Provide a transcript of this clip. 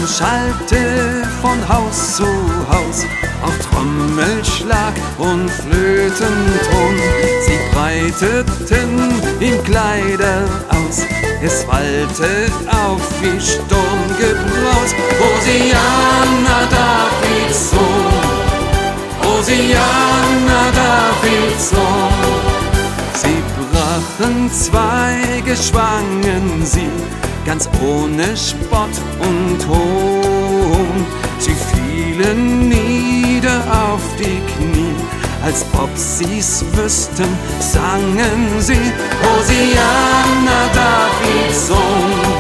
schallte von Haus zu Haus auf Trommelschlag und Flötenton. Sie breiteten ihm Kleider aus, es wallte auf wie Sturmgebraus. Hosianna, Davids Sohn, Hosianna, Davids Sohn. Sie brachen Zweige, schwangen sie, ganz ohne Spott und Hohn. Sie fielen nieder auf die Knie, als ob sie's wüssten, sangen sie: Hosianna, Davids Sohn,